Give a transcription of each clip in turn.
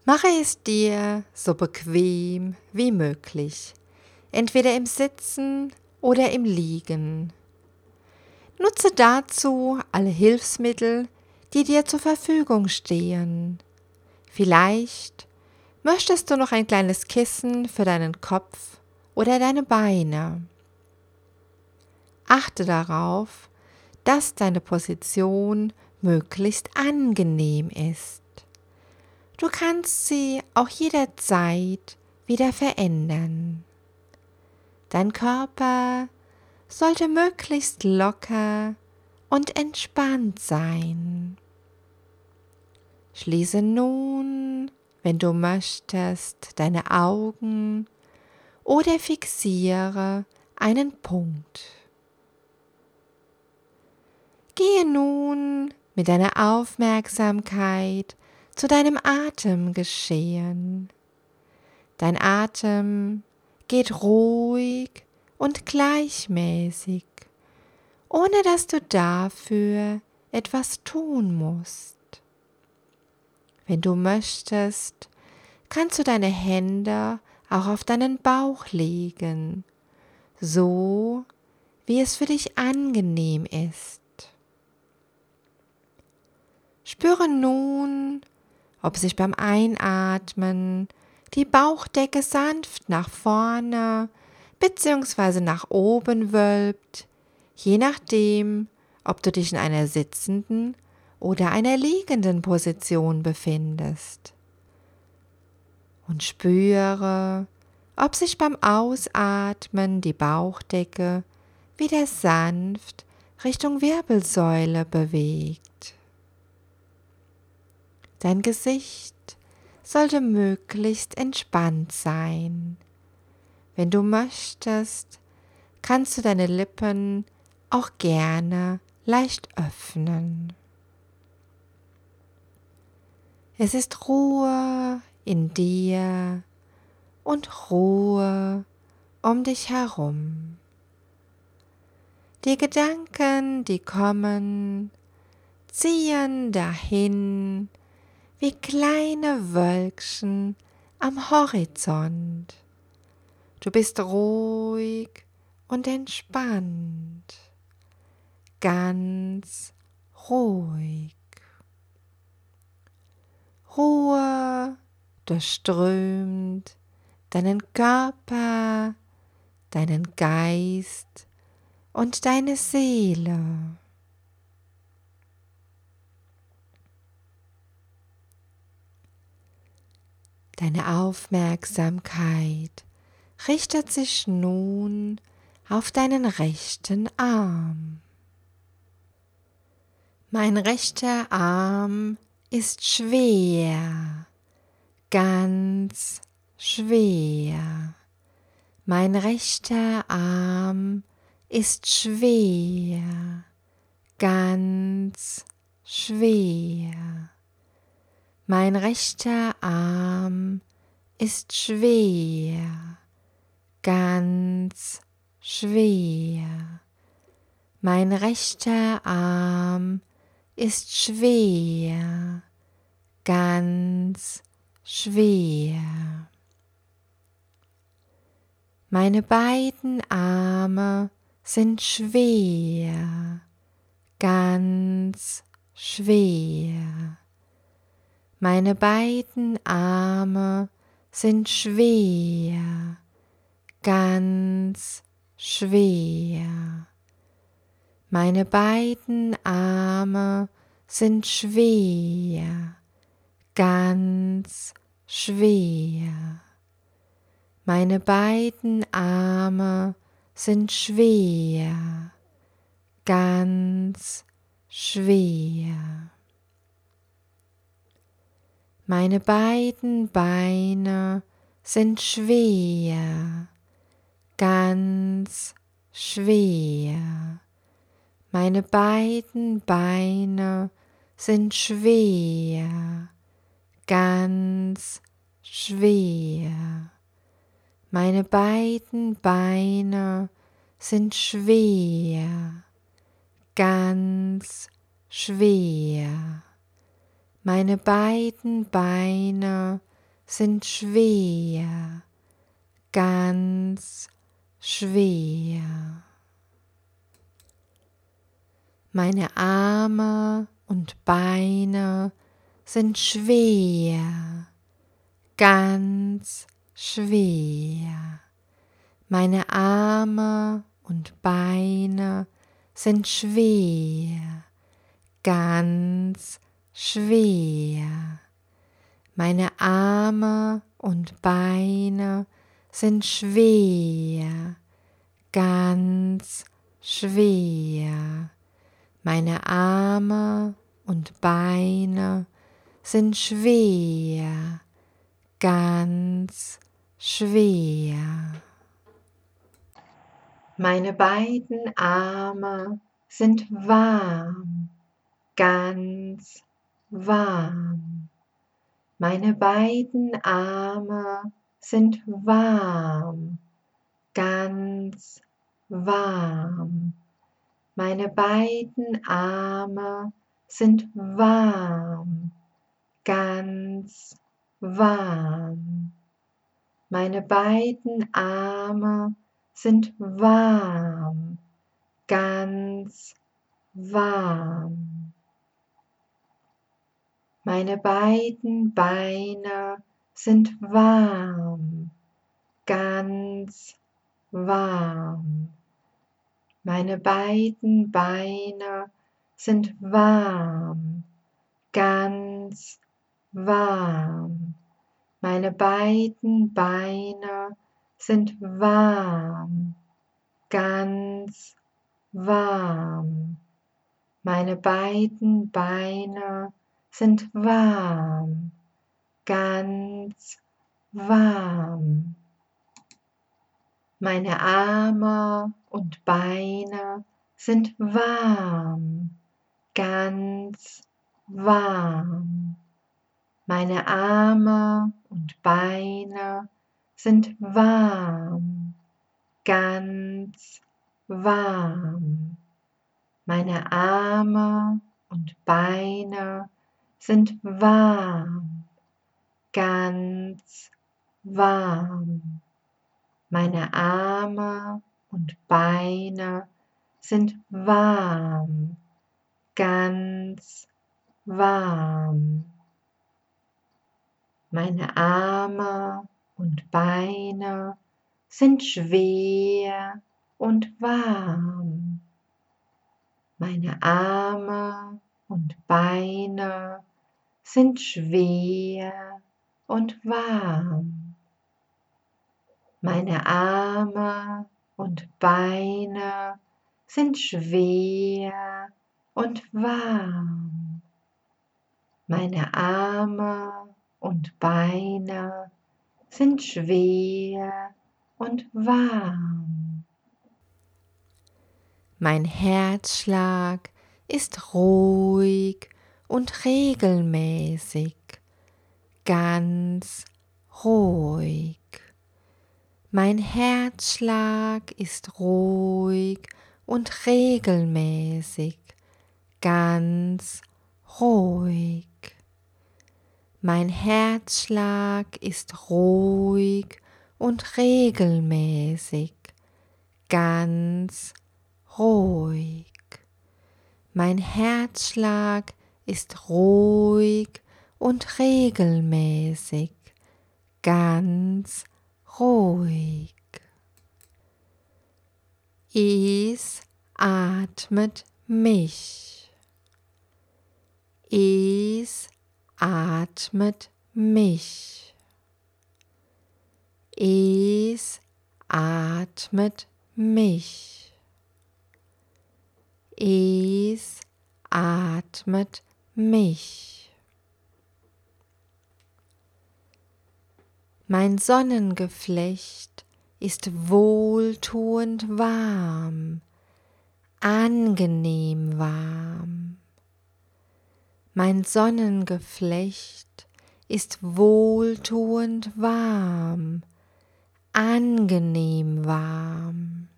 Mache es dir so bequem wie möglich, entweder im Sitzen oder im Liegen. Nutze dazu alle Hilfsmittel, die dir zur Verfügung stehen. Vielleicht möchtest du noch ein kleines Kissen für deinen Kopf oder deine Beine. Achte darauf, dass deine Position möglichst angenehm ist. Du kannst sie auch jederzeit wieder verändern. Dein Körper sollte möglichst locker und entspannt sein. Schließe nun, wenn du möchtest, deine Augen oder fixiere einen Punkt. Gehe nun mit deiner Aufmerksamkeit zu deinem Atemgeschehen. Dein Atem geht ruhig und gleichmäßig, ohne dass du dafür etwas tun musst. Wenn du möchtest, kannst du deine Hände auch auf deinen Bauch legen, so wie es für dich angenehm ist. Spüre nun, ob sich beim Einatmen die Bauchdecke sanft nach vorne bzw. nach oben wölbt, je nachdem, ob du dich in einer sitzenden oder einer liegenden Position befindest. Und spüre, ob sich beim Ausatmen die Bauchdecke wieder sanft Richtung Wirbelsäule bewegt. Dein Gesicht sollte möglichst entspannt sein. Wenn du möchtest, kannst du deine Lippen auch gerne leicht öffnen. Es ist Ruhe in dir und Ruhe um dich herum. Die Gedanken, die kommen, ziehen dahin wie kleine Wölkchen am Horizont. Du bist ruhig und entspannt, ganz ruhig. Ruhe durchströmt deinen Körper, deinen Geist und deine Seele. Deine Aufmerksamkeit richtet sich nun auf deinen rechten Arm. Mein rechter Arm ist schwer, ganz schwer. Mein rechter Arm ist schwer, ganz schwer. Mein rechter Arm ist schwer, ganz schwer. Mein rechter Arm ist schwer, ganz schwer. Meine beiden Arme sind schwer, ganz schwer. Meine beiden Arme sind schwer, ganz schwer. Meine beiden Arme sind schwer, ganz schwer. Meine beiden Arme sind schwer, ganz schwer. Meine beiden Beine sind schwer, ganz schwer. Meine beiden Beine sind schwer, ganz schwer. Meine beiden Beine sind schwer, ganz schwer. Meine beiden Beine sind schwer, ganz schwer. Meine Arme und Beine sind schwer, ganz schwer. Meine Arme und Beine sind schwer, ganz schwer. Meine Arme und Beine sind schwer, ganz schwer. Meine Arme und Beine sind schwer, ganz schwer. Meine beiden Arme sind warm, ganz warm. Meine beiden Arme sind warm, ganz warm. Meine beiden Arme sind warm, ganz warm. Meine beiden Arme sind warm, ganz warm. Meine beiden Beine sind warm, ganz warm. Meine beiden Beine sind warm, ganz warm. Meine beiden Beine sind warm, ganz warm. Meine beiden Beine sind warm, ganz warm. Meine Arme und Beine sind warm, ganz warm. Meine Arme und Beine sind warm, ganz warm. Meine Arme und Beine sind warm, ganz warm. Meine Arme und Beine sind warm, ganz warm. Meine Arme und Beine sind schwer und warm. Meine Arme und Beine sind schwer und warm. Meine Arme und Beine sind schwer und warm. Meine Arme und Beine sind schwer und warm. Mein Herzschlag ist ruhig und regelmäßig, ganz ruhig. Mein Herzschlag ist ruhig und regelmäßig, ganz ruhig. Mein Herzschlag ist ruhig und regelmäßig, ganz ruhig. Mein Herzschlag ist ruhig und regelmäßig, ganz ruhig. Es atmet mich. Es atmet mich. Es atmet mich. Es atmet mich. Mein Sonnengeflecht ist wohltuend warm, angenehm warm. Mein Sonnengeflecht ist wohltuend warm, angenehm warm.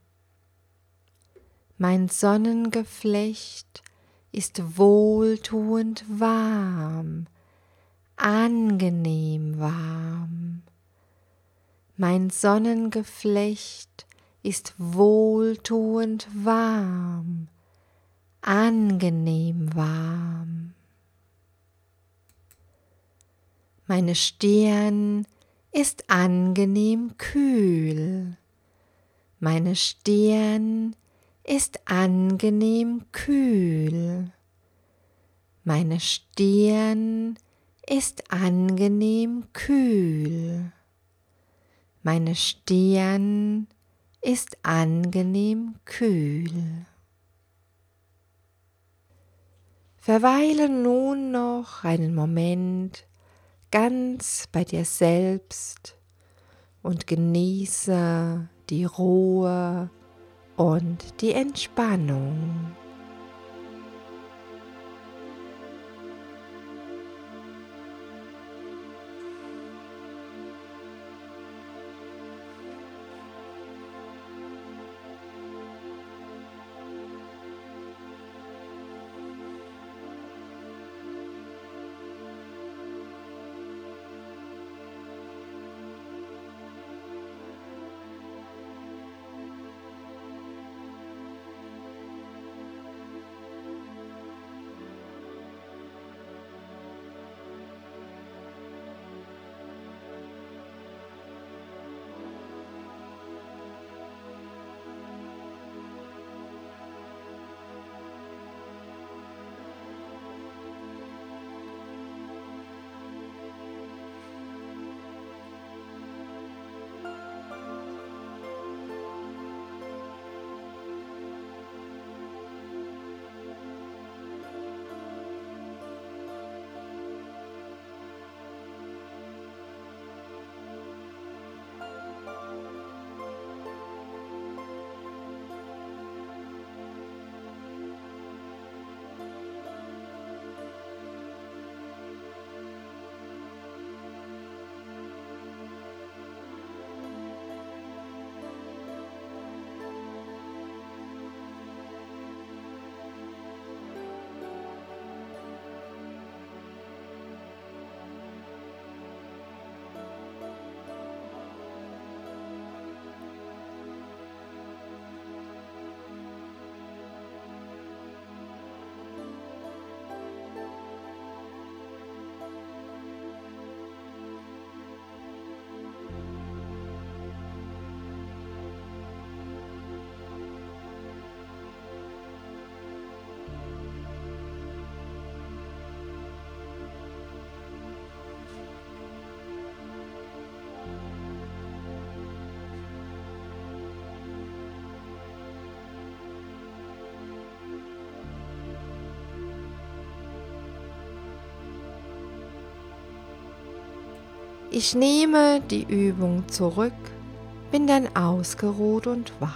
Mein Sonnengeflecht ist wohltuend warm, angenehm warm. Mein Sonnengeflecht ist wohltuend warm, angenehm warm. Meine Stirn ist angenehm kühl. Meine Stirn ist angenehm kühl. Meine Stirn ist angenehm kühl. Meine Stirn ist angenehm kühl. Verweile nun noch einen Moment ganz bei dir selbst und genieße die Ruhe und die Entspannung. Ich nehme die Übung zurück, bin dann ausgeruht und wach.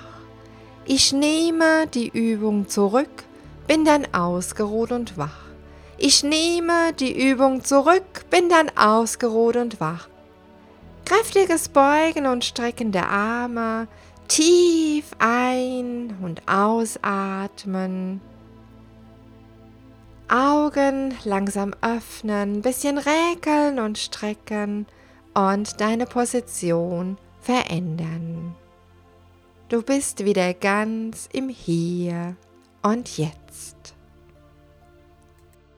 Ich nehme die Übung zurück, bin dann ausgeruht und wach. Ich nehme die Übung zurück, bin dann ausgeruht und wach. Kräftiges Beugen und Strecken der Arme, tief ein- und ausatmen. Augen langsam öffnen, bisschen räkeln und strecken und deine Position verändern. Du bist wieder ganz im Hier und Jetzt.